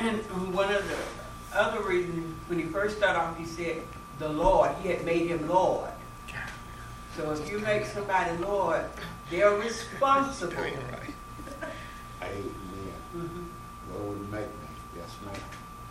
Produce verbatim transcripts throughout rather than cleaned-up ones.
And um, one of the other reasons, when he first started off, he said the Lord, he had made him Lord. So if you make somebody Lord, they're responsible. Amen. Mm-hmm. Lord, make me. Yes, ma'am.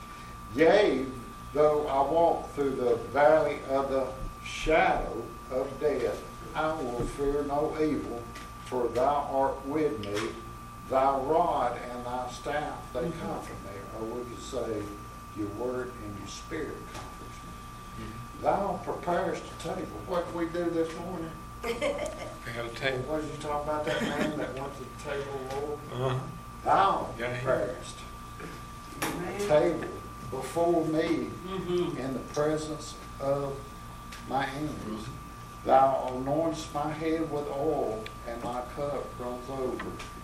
Yea, though I walk through the valley of the shadow of death, I will fear no evil, for thou art with me. Thy rod and thy staff, they Mm-hmm. comfort me. Or we could say, your word and your spirit comforts me. Mm-hmm. Thou preparest the table. What did we do this morning? Prepare the table. What did you talk about that man that went to the table, Lord? Uh-huh. Thou Yeah, he- preparest a Amen. table before me Mm-hmm. in the presence of my enemies. Thou anointest my head with oil, and my cup runs over.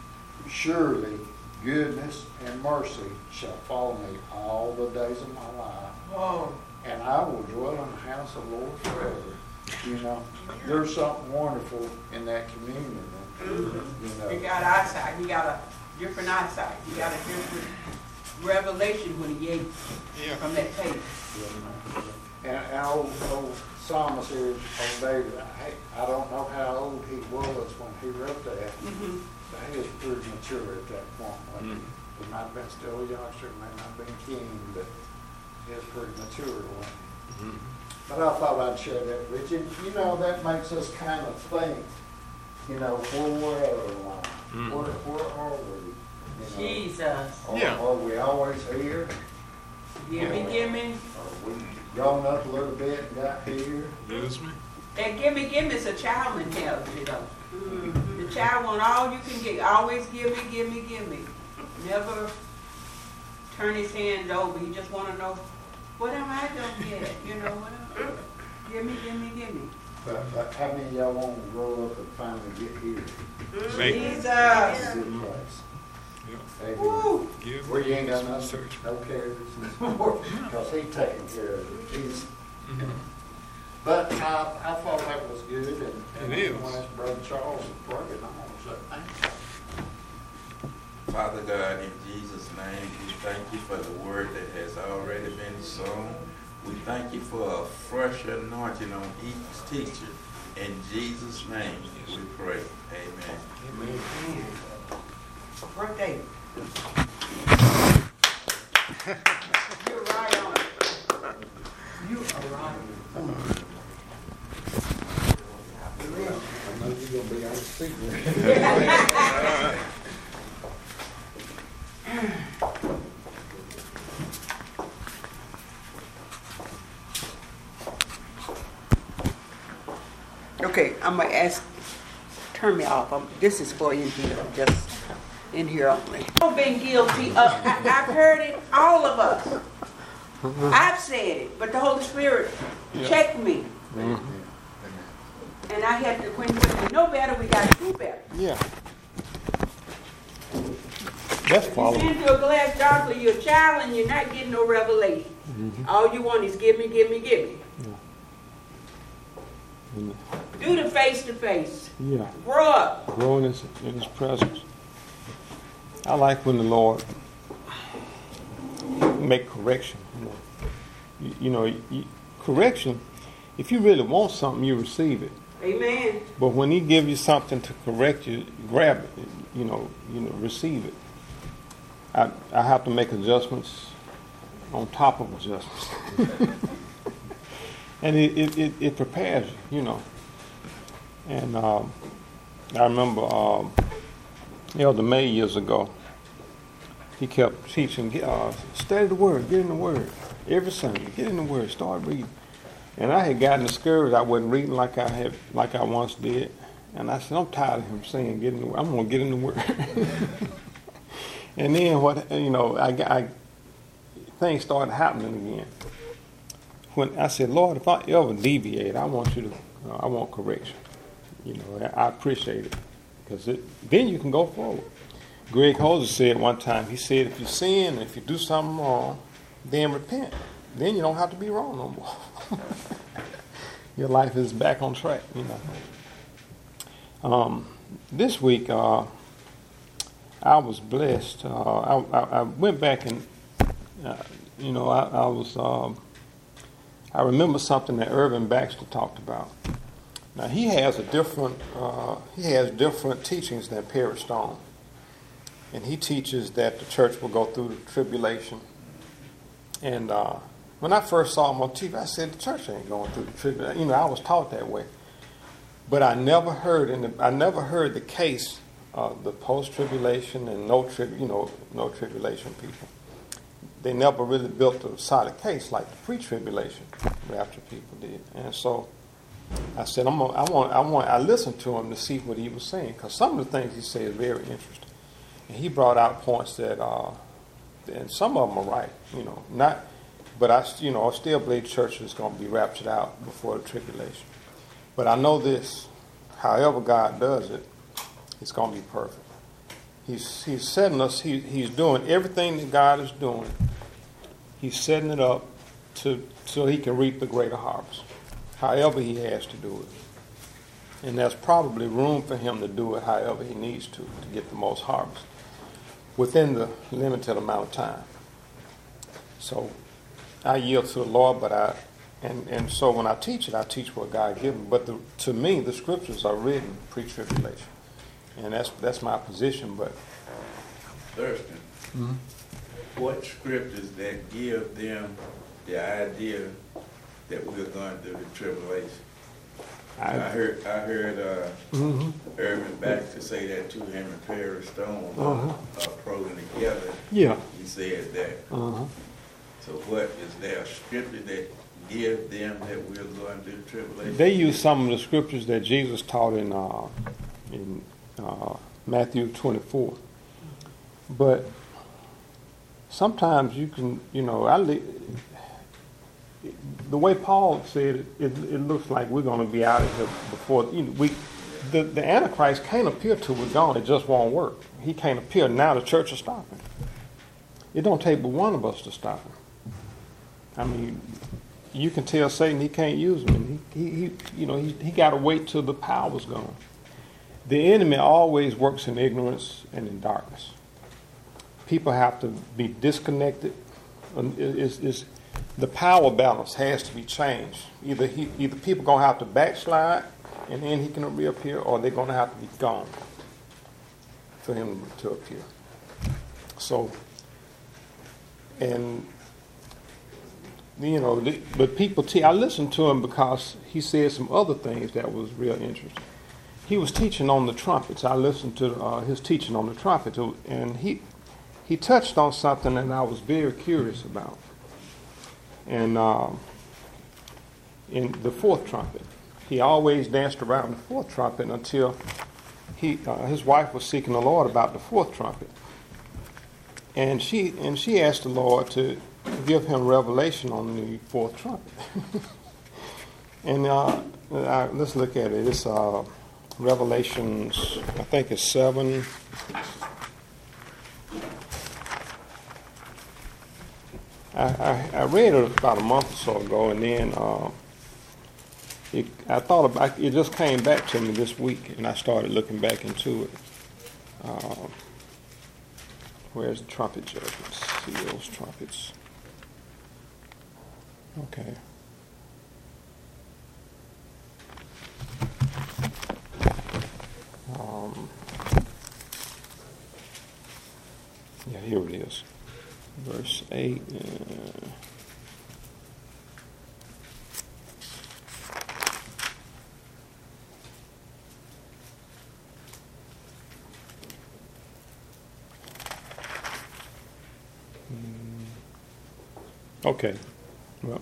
Surely goodness and mercy shall follow me all the days of my life, Oh, and I will dwell in the house of the Lord forever. You know, there's something wonderful in that communion. mm-hmm. You know, You got eyesight. You got a different eyesight. You got a different revelation when he ate Yeah. from that table. and, and old, old psalmist here, old David, I, I don't know how old he was when he wrote that. Mm-hmm. But he was pretty mature at that point. Like Mm. He might have been still a youngster, may not have been king, but he was pretty mature. When Mm-hmm. But I thought I'd share that with you. You know, that makes us kind of think, you know, where we're at in life. Mm. Where, where are we? You know, Jesus. are, Yeah. are we always here? Gimme, gimme. Are we grown up a little bit and got here? Use me. That gimme, gimme is a child mentality, though. The child want all you can get. Always gimme, gimme, gimme. Never turn his hands over. He just want to know, what am I gonna get? You know, what am I? Gimme, gimme, gimme. But, but how many of y'all want to grow up and finally get here? Make Jesus. It's a good place. Yeah. Amen. Woo. Give. Where you ain't got Some nothing, search. no cares, because he taking care of it. He's, Mhm. but I, I thought that was good, and, and It is. when that's Brother Charles is praying, I'm gonna say thank you. Father God, in Jesus' name, we thank you for the word that has already been sown. We thank you for a fresh anointing on each teacher. In Jesus' name, we pray. Amen. Amen. Birthday. You're right on it. You are right on it. I know you're gonna be on the secret. Okay, I'm gonna ask, turn me off. I'm, this is for in here, just in here only. I've been guilty of, I, I've heard it, all of us. I've said it, but the Holy Spirit checked me. And I had to, when, when we know better, we gotta do better. Yeah. That's You following. into a glass darkly, you're a child and you're not getting no revelation. All you want is give me, give me, give me. Do the face to face. Yeah. Grow up. Growing in his, in his presence. I like when the Lord make correction. You know, you, you know you, correction, if you really want something, you receive it. Amen. But when he give you something to correct you, grab it, you know, you know, receive it. I, I have to make adjustments on top of adjustments. And it, it, it, it prepares you, you know. And um, I remember um, Elder May years ago, he kept teaching, get, uh, study the Word, get in the Word. Every Sunday, get in the Word, start reading. And I had gotten discouraged. I wasn't reading like I had, like I once did. And I said, I'm tired of him saying, get in the Word. I'm going to get in the Word. And then what, you know, I, I things started happening again. When I said, Lord, if I ever deviate, I want you to, uh, I want correction. You know, I, I appreciate it, because it, then you can go forward. Greg Holzer said one time, he said, if you sin, if you do something wrong, then repent. Then you don't have to be wrong no more. Your life is back on track, you know. Um, this week, uh, I was blessed. Uh, I, I, I went back and uh, you know, I, I was, um, I remember something that Irvin Baxter talked about. Now he has a different, uh, he has different teachings than Perry Stone, and he teaches that the church will go through the tribulation. And uh, when I first saw him on T V, I said the church ain't going through the tribulation. You know, I was taught that way, but I never heard in the, I never heard the case of the post-tribulation and no trib, you know, no tribulation people. They never really built a solid case like the pre-tribulation rapture people did. And so I said, I'm gonna, I want, I want, I listened to him to see what he was saying, because some of the things he said is very interesting. And he brought out points that, uh, and some of them are right, you know, not, but I, you know, I still believe the church is going to be raptured out before the tribulation. But I know this: however God does it, it's going to be perfect. He's he's setting us. He he's doing everything that God is doing. He's setting it up to so he can reap the greater harvest. However he has to do it, and there's probably room for him to do it however he needs to to get the most harvest within the limited amount of time. So I yield to the Lord, but I and and so when I teach it, I teach what God given. But the, to me, the scriptures are written pre-tribulation. And that's that's my position, but Thurston, Mhm. what scriptures that give them the idea that we're going through the tribulation? I, I, heard I heard uh, Mhm. Irvin Baxter say that too. Him and Perry Stone Uh-huh. uh, program together. yeah. He said that. Uh-huh. So what is there a scripture that give them that we're going through the tribulation? They use some of the scriptures that Jesus taught in uh, in uh, Matthew twenty-four, but sometimes you can, you know, I li- the way Paul said it, it, it looks like we're going to be out of here before, you know, we, the, the Antichrist can't appear till we're gone. It just won't work. He can't appear. Now the church is stopping. It don't take but one of us to stop him. I mean, you can tell Satan he can't use him. He, he, he you know, he, he got to wait till the power's gone. The enemy always works in ignorance and in darkness. People have to be disconnected. It's, it's, the power balance has to be changed. Either he, either people gonna have to backslide, and then he can reappear, or they're gonna have to be gone for him to appear. So, and you know, but people, te- I listened to him because he said some other things that was real interesting. He was teaching on the trumpets. I listened to uh, his teaching on the trumpets, and he he touched on something that I was very curious about. And um, in the fourth trumpet, he always danced around the fourth trumpet until he uh, his wife was seeking the Lord about the fourth trumpet, and she and she asked the Lord to give him revelation on the fourth trumpet. And uh, I, let's look at it. It's uh, Revelations, I think it's seven. I, I, I read it about a month or so ago, and then uh, it, I thought about it. Just came back to me this week, and I started looking back into it. Uh, where's the trumpet judgments? Seals, trumpets. Okay. Um, yeah, here it is. Verse eight. Uh, okay. Well,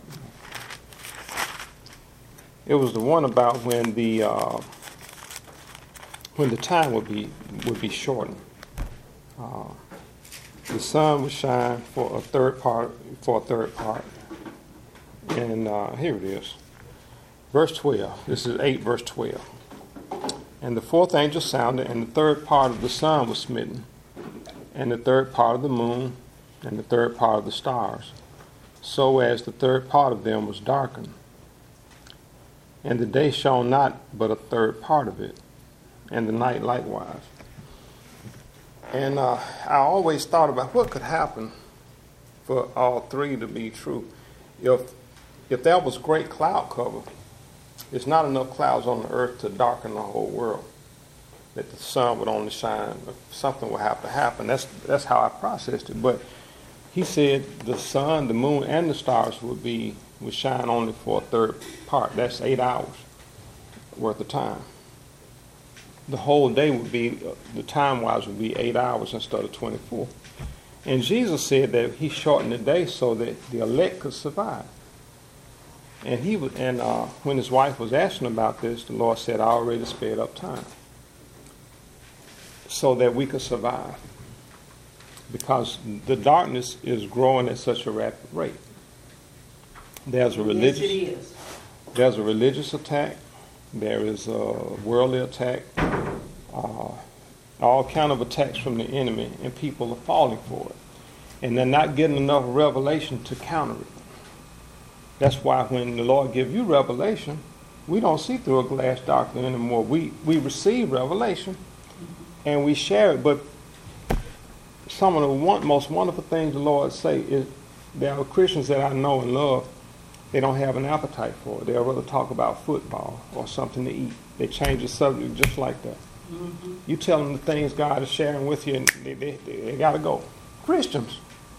it was the one about when the uh, when the time would be would be shortened. Uh, the sun would shine for a third part for a third part, and uh, here it is, verse twelve. This is eight, verse twelve. And the fourth angel sounded, and the third part of the sun was smitten, and the third part of the moon, and the third part of the stars, so as the third part of them was darkened. And the day shone not but a third part of it, and the night likewise. And uh, I always thought about what could happen for all three to be true. If if there was great cloud cover, it's not enough clouds on the earth to darken the whole world. That the sun would only shine. Something would have to happen. That's that's how I processed it. But he said the sun, the moon, and the stars would be would shine only for a third part. That's eight hours worth of time. The whole day would be, the time-wise would be eight hours instead of twenty-four. And Jesus said that he shortened the day so that the elect could survive. And he was, and uh, when his wife was asking about this, the Lord said, I already sped up time so that we could survive. Because the darkness is growing at such a rapid rate. There's a religious, Yes, it is. there's a religious attack. There is a worldly attack. Uh, all kind of attacks from the enemy, and people are falling for it. And they're not getting enough revelation to counter it. That's why when the Lord gives you revelation, we don't see through a glass darkly anymore. We, we receive revelation, and we share it. But some of the one, most wonderful things the Lord say is there are Christians that I know and love, they don't have an appetite for it. They'll rather talk about football or something to eat. They change the subject just like that. Mm-hmm. You tell them the things God is sharing with you, and they, they, they, they got to go. Christians.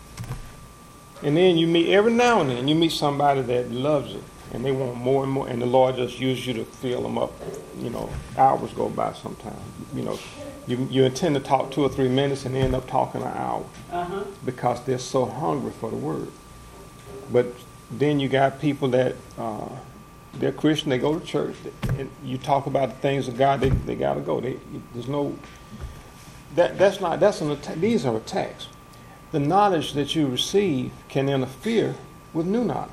And then you meet, every now and then, you meet somebody that loves it, and they want more and more, and the Lord just uses you to fill them up. You know, hours go by sometimes. You know, you, you intend to talk two or three minutes and end up talking an hour uh-huh. because they're so hungry for the word. But then you got people that, uh, they're Christian, they go to church, and you talk about the things of God, they, they got to go. They, there's no, that that's not, that's an attack. These are attacks. The knowledge that you receive can interfere with new knowledge.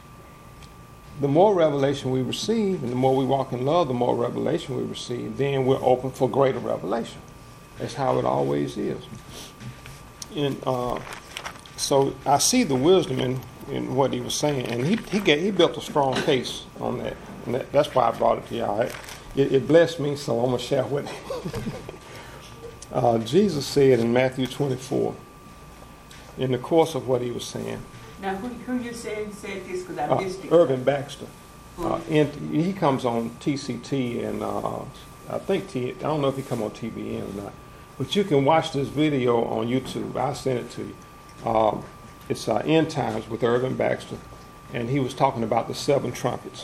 The more revelation we receive, and the more we walk in love, the more revelation we receive, then we're open for greater revelation. That's how it always is. And uh, so I see the wisdom in, in what he was saying, and he he, get, he built a strong case on that. And that, that's why I brought it to y'all. It, it blessed me, so I'm going to share with it. uh, Jesus said in Matthew twenty-four, in the course of what he was saying. Now, who, who you said said this? Because I Uh, missed it. Irvin Baxter. Uh, and he comes on T C T, and uh, I think T. I don't know if he come on T B N or not, but you can watch this video on YouTube. I'll send it to you. Um, it's uh, End Times with Irvin Baxter, and he was talking about the seven trumpets.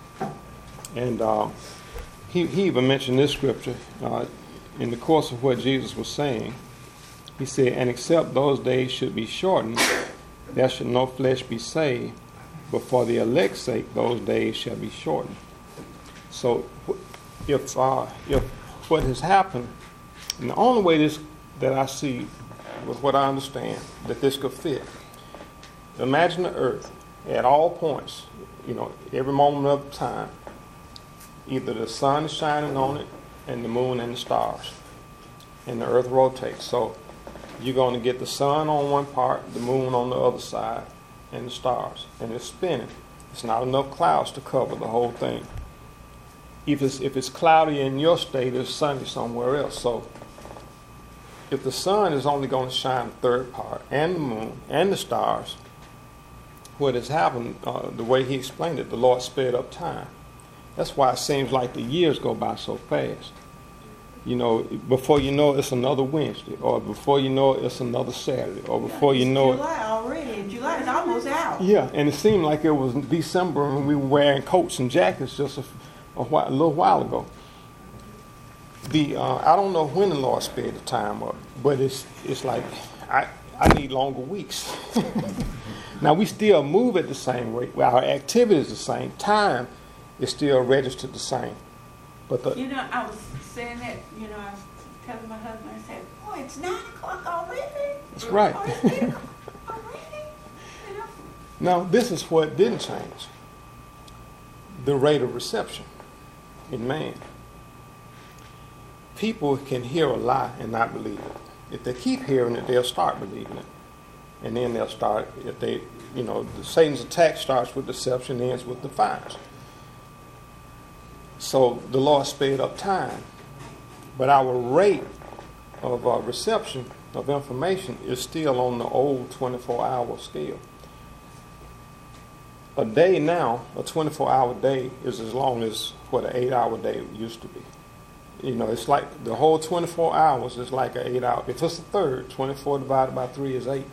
And uh, he he even mentioned this scripture uh, in the course of what Jesus was saying. He said, "And except those days should be shortened, there should no flesh be saved, but for the elect's sake, those days shall be shortened." So, if uh, if what has happened, and the only way this that I see, with what I understand, that this could fit. Imagine the earth at all points, you know, every moment of time. Either the sun is shining on it, and the moon and the stars, and the earth rotates. So you're going to get the sun on one part, the moon on the other side, and the stars, and it's spinning. It's not enough clouds to cover the whole thing. If it's if it's cloudy in your state, it's sunny somewhere else. So if the sun is only going to shine the third part, and the moon, and the stars, what has happened, uh, the way he explained it, the Lord sped up time. That's why it seems like the years go by so fast. You know, before you know it, it's another Wednesday, or before you know it, it's another Saturday, or before you know it. July already. July is almost out. Yeah, and it seemed like it was December when we were wearing coats and jackets just a, a, while, a little while ago. The uh, I don't know when the Lord sped the time up, but it's it's like I I need longer weeks. Now we still move at the same rate. Our activity is the same. Time is still registered the same. But the, You know, I was saying that, you know, I was telling my husband, I said, boy, it's nine o'clock already. That's right. Oh, it's eight o'clock already. You know? Now, this is what didn't change. The rate of reception in man. People can hear a lie and not believe it. If they keep hearing it, they'll start believing it. And then they'll start, if they, you know, the, Satan's attack starts with deception, ends with defiance. So the Lord sped up time. But our rate of uh, reception of information is still on the old twenty-four hour scale. A day now, a twenty-four hour day, is as long as what an eight hour day used to be. You know, it's like the whole twenty-four hours is like an eight hour. If it's a third, twenty-four divided by three is eight.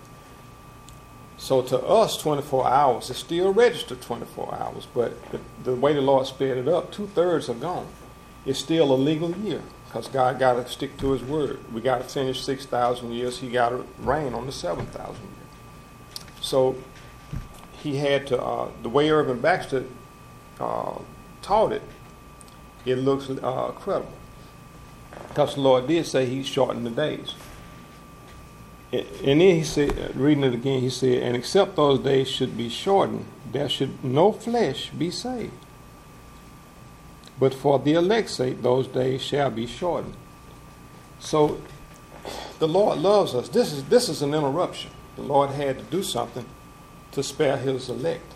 So to us, twenty-four hours is still registered twenty-four hours, but the, the way the Lord sped it up, two thirds are gone. It's still a legal year because God got to stick to His word. We got to finish six thousand years. He got to reign on the seven thousand years. So he had to, uh, the way Irvin Baxter uh, taught it, it looks uh, credible. Because the Lord did say He shortened the days. And then He said, reading it again, He said, and except those days should be shortened, there should no flesh be saved. But for the elect's sake, those days shall be shortened. So the Lord loves us. This is this is an interruption. The Lord had to do something to spare His elect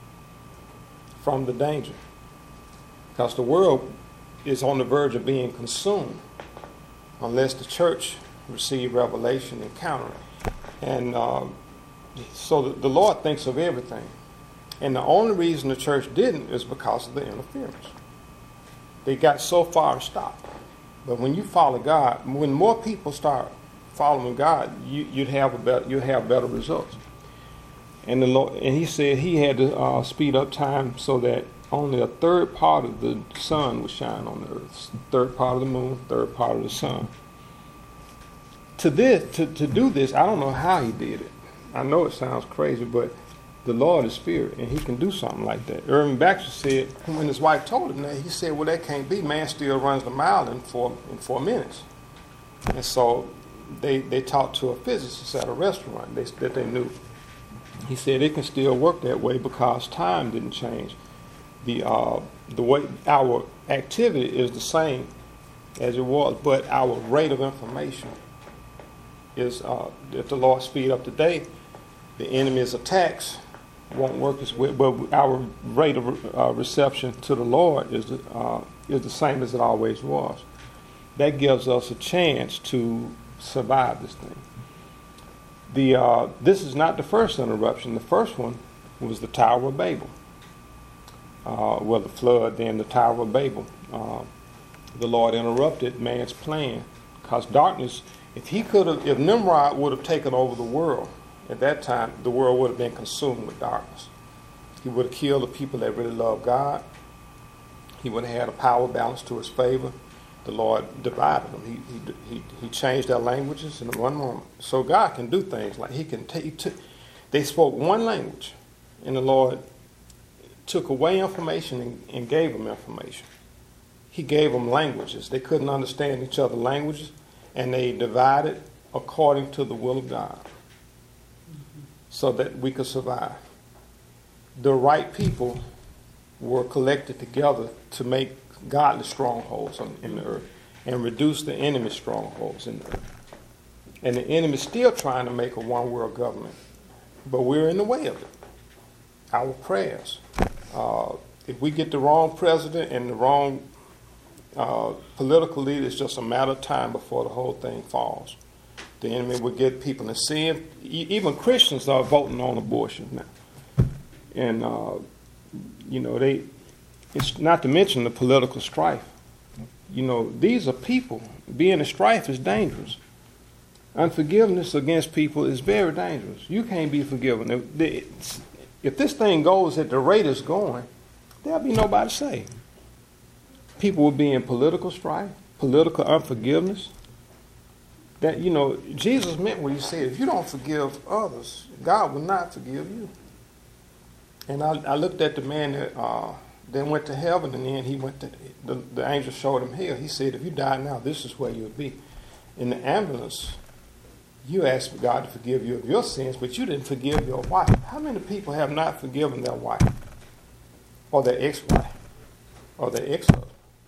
from the danger. Because the world is on the verge of being consumed unless the church receive revelation and counter it. And um, so the, the Lord thinks of everything. And the only reason the church didn't is because of the interference. They got so far and stopped. But when you follow God, when more people start following God, you, you'd have a better, you'd have better results. And the Lord, and He said He had to uh, speed up time so that only a third part of the sun would shine on the earth, third part of the moon, third part of the sun. To this, to, to do this, I don't know how He did it. I know it sounds crazy, but the Lord is spirit, and He can do something like that. Irvin Baxter said, when his wife told him that, he said, well, that can't be. Man still runs the mile in four, in four minutes. And so they, they talked to a physicist at a restaurant they, that they knew. He said it can still work that way because time didn't change. The, uh, the way our activity is the same as it was, but our rate of information is, uh, if the Lord speed up the day, the enemy's attacks won't work as well, but our rate of uh, reception to the Lord is the, uh, is the same as it always was. That gives us a chance to survive this thing. The uh, this is not the first interruption. The first one was the Tower of Babel. Uh, well, the flood, then the Tower of Babel. Uh, the Lord interrupted man's plan because darkness. If he could have, if Nimrod would have taken over the world at that time, the world would have been consumed with darkness. He would have killed the people that really love God. He would have had a power balance to his favor. The Lord divided them. He he he, he changed their languages in one moment. So God can do things like He can take. T- they spoke one language, and the Lord took away information and, and gave them information. He gave them languages. They couldn't understand each other's languages, and they divided according to the will of God, so that we could survive. The right people were collected together to make godly strongholds on, in the earth and reduce the enemy's strongholds in the earth. And the enemy's still trying to make a one world government, but we're in the way of it. Our prayers. Uh, if we get the wrong president and the wrong uh, political leader, it's just a matter of time before the whole thing falls. The enemy will get people in sin. Even Christians are voting on abortion now. And, uh, you know, they, it's not to mention the political strife. You know, these are people. Being in strife is dangerous. Unforgiveness against people is very dangerous. You can't be forgiven. If, if this thing goes at the rate it's going, there'll be nobody saved. People will be in political strife, political unforgiveness. That, you know, Jesus meant what He said. If you don't forgive others, God will not forgive you. And I, I looked at the man that uh, then went to heaven, and then he went to, the, the angel showed him hell. He said, if you die now, this is where you'll be. In the ambulance, you asked God to forgive you of your sins, but you didn't forgive your wife. How many people have not forgiven their wife or their ex-wife or their ex-husband?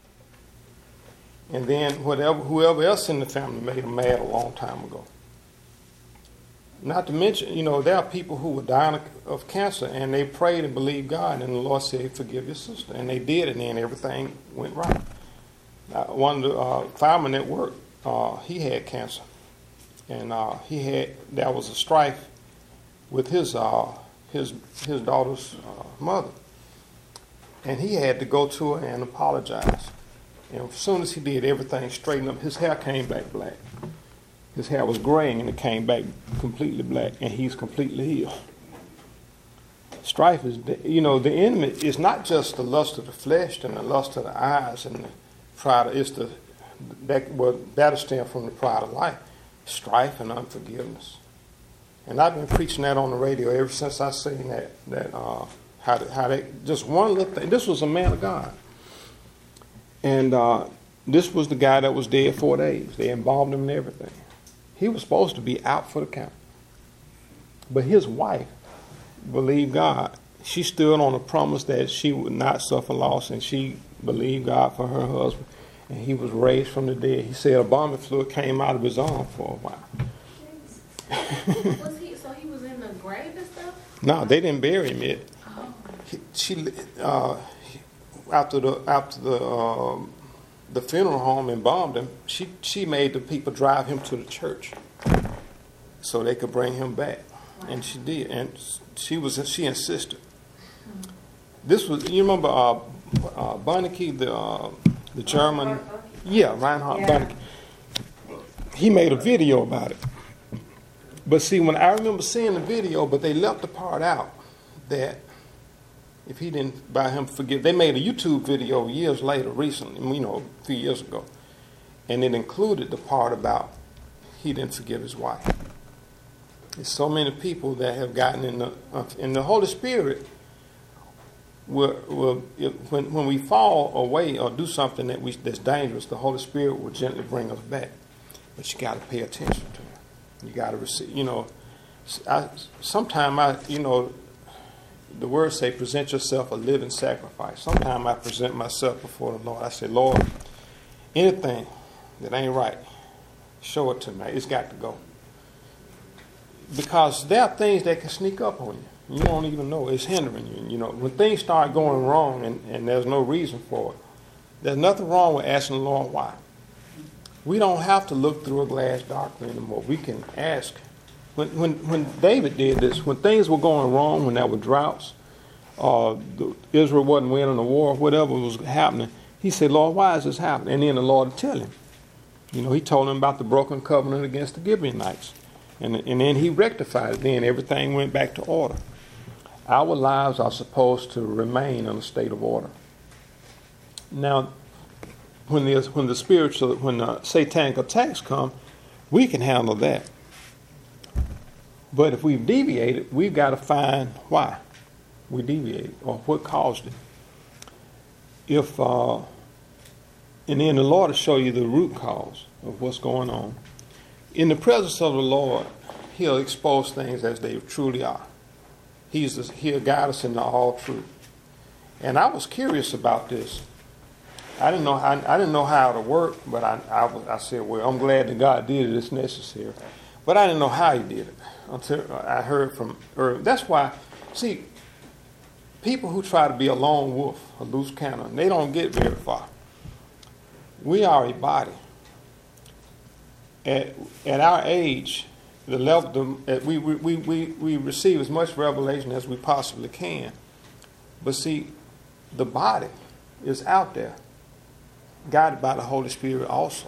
And then whatever, whoever else in the family made them mad a long time ago. Not to mention, you know, there are people who were dying of cancer, and they prayed and believed God, and the Lord said, forgive your sister. And they did, and then everything went right. Uh, one of the uh, firemen at work, uh, he had cancer, and uh, he had there was a strife with his uh, his his daughter's uh, mother, and he had to go to her and apologize. And as soon as he did, everything straightened up. His hair came back black. His hair was graying and it came back completely black, and he's completely healed. Strife is, you know, the enemy is not just the lust of the flesh and the lust of the eyes and the pride. Of, it's the that well that'll stem from the pride of life, strife and unforgiveness. And I've been preaching that on the radio ever since I seen that that uh, how to, how they just one little thing. This was a man of God, and uh, this was the guy that was dead four days. They embalmed him and everything. He was supposed to be out for the count, but his wife believed God. She stood on a promise that she would not suffer loss, and she believed God for her husband, and he was raised from the dead. He said a bombing fluid came out of his arm for a while. Was he, so he was in the grave and stuff? No, they didn't bury him yet. Oh. He, she, uh, after the after the uh, the funeral home embalmed him, she she made the people drive him to the church so they could bring him back. And she did, and she was she insisted. This was, you remember uh, uh, Bonneke, the uh, the German, yeah, Reinhard Yeah. Bonneke. He made a video about it. But see, when I remember seeing the video, but they left the part out that if he didn't, by him forgive, they made a YouTube video years later, recently, you know, a few years ago, and it included the part about he didn't forgive his wife. There's so many people that have gotten in the uh, in the Holy Spirit. Will, will it, when when we fall away or do something that we that's dangerous, the Holy Spirit will gently bring us back. But you got to pay attention to it. You got to receive. You know, I, sometime I you know, the words say present yourself a living sacrifice. Sometimes I present myself before the Lord. I say, Lord, anything that ain't right, show it to me. It's got to go. Because there are things that can sneak up on you. You don't even know it's hindering you. You know, when things start going wrong and, and there's no reason for it, there's nothing wrong with asking the Lord why. We don't have to look through a glass darkly anymore. We can ask. When when when David did this, when things were going wrong, when there were droughts, uh, the, Israel wasn't winning the war, whatever was happening, he said, Lord, why is this happening? And then the Lord would tell him. You know, he told him about the broken covenant against the Gibeonites. And, and then he rectified it. Then everything went back to order. Our lives are supposed to remain in a state of order. Now, when the when the spiritual, when the satanic attacks come, we can handle that. But if we've deviated, we've got to find why we deviated or what caused it. If uh, and then the Lord will show you the root cause of what's going on. In the presence of the Lord, He'll expose things as they truly are. He's the, He'll guide us into all truth. And I was curious about this. I didn't know I, I didn't know how to work, but I, I, I said, well, I'm glad that God did it. It's necessary. But I didn't know how He did it until I heard from Irvin. That's why, see, people who try to be a lone wolf, a loose cannon, they don't get very far. We are a body. At, at our age, the level the, we, we, we, we receive as much revelation as we possibly can. But see, the body is out there, guided by the Holy Spirit also.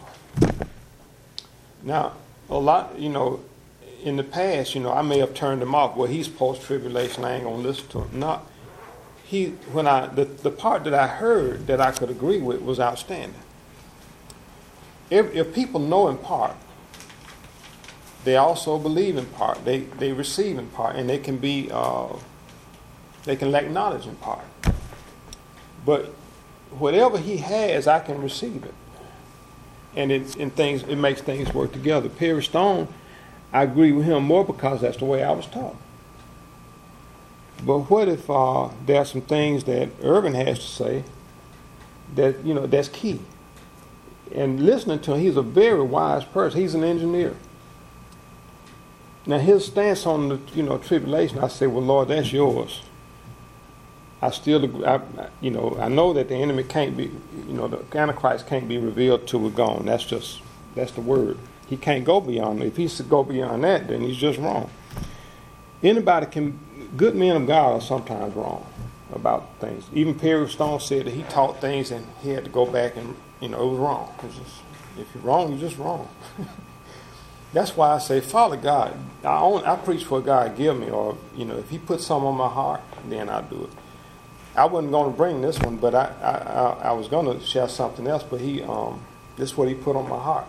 Now, a lot, you know, in the past, you know, I may have turned him off. Well, he's post-tribulation, I ain't going to listen to him. Not, he, when I, the, the part that I heard that I could agree with was outstanding. If, if people know in part, they also believe in part. They they receive in part, and they can be uh, they can lack knowledge in part. But whatever he has, I can receive it, and it and things it makes things work together. Perry Stone, I agree with him more because that's the way I was taught. But what if uh, there are some things that Irvin has to say that you know that's key? And listening to him, he's a very wise person. He's an engineer. Now his stance on the you know tribulation, I say, well, Lord, that's yours. I still, agree, I, you know, I know that the enemy can't be, you know, the Antichrist can't be revealed till we're gone. That's just That's the word. He can't go beyond it. If he's to go beyond that, then he's just wrong. Anybody can, good men of God are sometimes wrong about things. Even Perry Stone said that he taught things and he had to go back and, you know, it was wrong. Because if you're wrong, you're just wrong. That's why I say, follow God. I, own, I preach what God give me, or, you know, if he puts something on my heart, then I'll do it. I wasn't going to bring this one, but I, I, I, I was going to share something else, but he, um, this is what he put on my heart.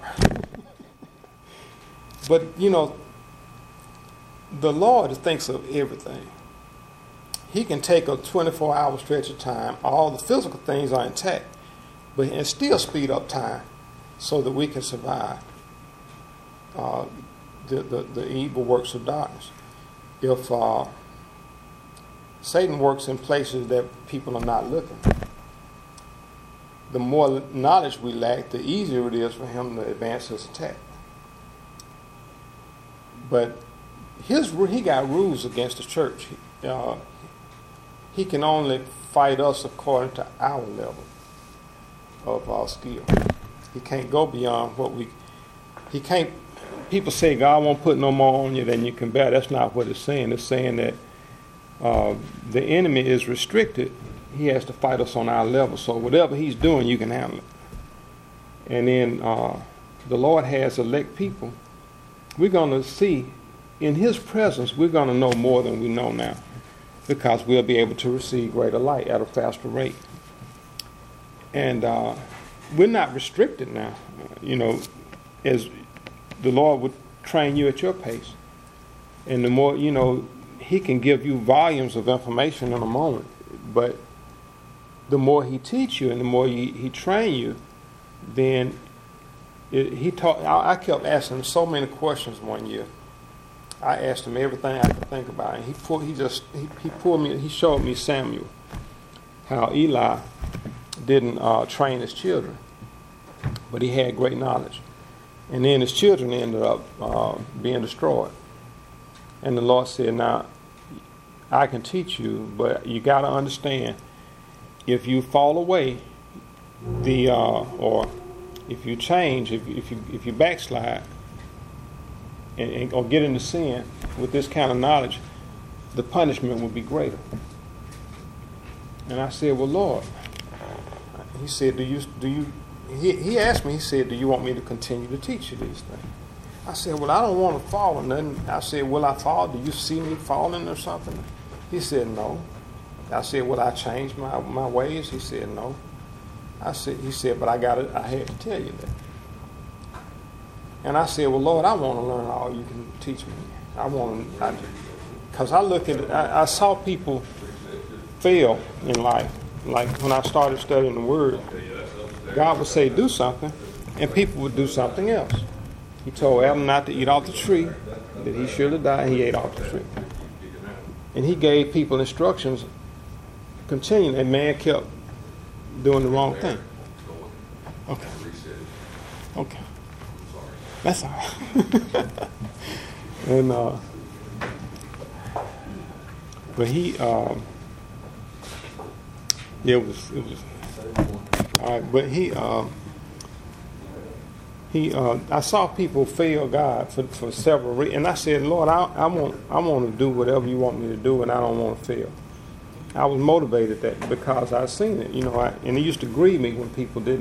But, you know, the Lord thinks of everything. He can take a twenty-four hour stretch of time, all the physical things are intact, but and still speed up time so that we can survive uh, the, the, the evil works of darkness. If uh, Satan works in places that people are not looking, the more knowledge we lack, the easier it is for him to advance his attack. But his he got rules against the church. Uh, he can only fight us according to our level of our skill. He can't go beyond what we. He can't. People say God won't put no more on you than you can bear. That's not what it's saying. It's saying that uh, the enemy is restricted. He has to fight us on our level. So whatever he's doing, you can handle it. And then uh, the Lord has elect people. We're going to see in his presence, we're going to know more than we know now, because we'll be able to receive greater light at a faster rate. And uh, we're not restricted now. You know, as the Lord would train you at your pace. And the more, you know, he can give you volumes of information in a moment. But the more he teach you and the more he, he train you, then it, he taught. I, I kept asking him so many questions one year. I asked him everything I could think about, and he pulled. He just he, he pulled me. He showed me Samuel, how Eli didn't uh, train his children, but he had great knowledge, and then his children ended up uh, being destroyed. And the Lord said, "Now, I can teach you, but you got to understand. If you fall away, the uh, or if you change, if if you if you backslide." And, and, or get into sin with this kind of knowledge, the punishment will be greater. And I said, well, Lord, he said, do you, do you, he, he asked me, he said, do you want me to continue to teach you these things? I said, well, I don't want to fall in nothing. I said, will I fall? Do you see me falling or something? He said, no. I said, will I change my, my ways? He said, no. I said, he said, but I got it. I had to tell you that. And I said, well, Lord, I want to learn all you can teach me. I want to, because I, I look at it, I, I saw people fail in life. Like when I started studying the Word, God would say, do something, and people would do something else. He told Adam not to eat off the tree, that he should have died, he ate off the tree. And he gave people instructions, continue, and man kept doing the wrong thing. Okay. Okay. That's all right. And uh, but he, um, yeah, it was it was all right. But he, uh, he, uh, I saw people fail God for, for several reasons, and I said, Lord, I, I want I want to do whatever you want me to do, and I don't want to fail. I was motivated that because I seen it, you know, I, and it used to grieve me when people didn't.